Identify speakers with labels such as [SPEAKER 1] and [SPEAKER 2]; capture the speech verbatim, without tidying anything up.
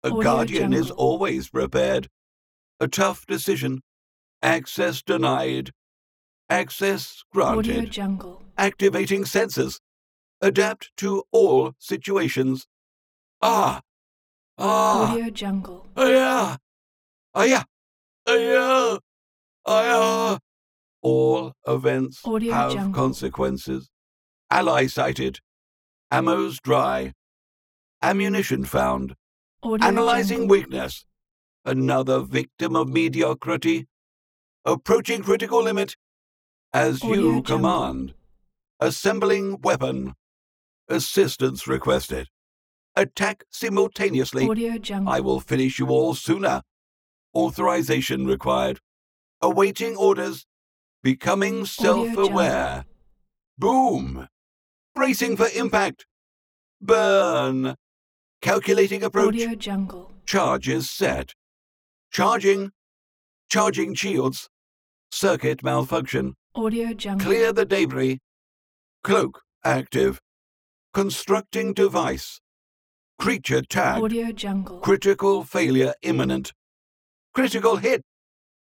[SPEAKER 1] A
[SPEAKER 2] Audio
[SPEAKER 1] guardian is
[SPEAKER 2] Jungle.
[SPEAKER 1] always prepared. A tough decision. Access denied. Access
[SPEAKER 2] Audio
[SPEAKER 1] granted.
[SPEAKER 2] Jungle.
[SPEAKER 1] Activating sensors. Adapt to all situations. Ah! Ah!
[SPEAKER 2] Audio Jungle.
[SPEAKER 1] Aya! Aya! Aya! Aya! All events
[SPEAKER 2] Audio
[SPEAKER 1] have
[SPEAKER 2] Jungle.
[SPEAKER 1] consequences. Ally sighted. Ammo's dry. Ammunition found.
[SPEAKER 2] Audio
[SPEAKER 1] Analyzing
[SPEAKER 2] Jungle.
[SPEAKER 1] weakness. Another victim of mediocrity. Approaching critical limit. As
[SPEAKER 2] Audio
[SPEAKER 1] you
[SPEAKER 2] Jungle.
[SPEAKER 1] command. Assembling weapon. Assistance requested. Attack simultaneously.
[SPEAKER 2] Audio Jungle.
[SPEAKER 1] I will finish you all sooner. Authorization required. Awaiting orders. Becoming self-aware. Boom! Bracing for impact. Burn! Calculating approach.
[SPEAKER 2] Audio Jungle.
[SPEAKER 1] Charges set. Charging. Charging shields. Circuit malfunction.
[SPEAKER 2] Audio Jungle.
[SPEAKER 1] Clear the debris. Cloak active. Constructing device. Creature tagged.
[SPEAKER 2] Audio Jungle.
[SPEAKER 1] Critical failure imminent. Critical hit.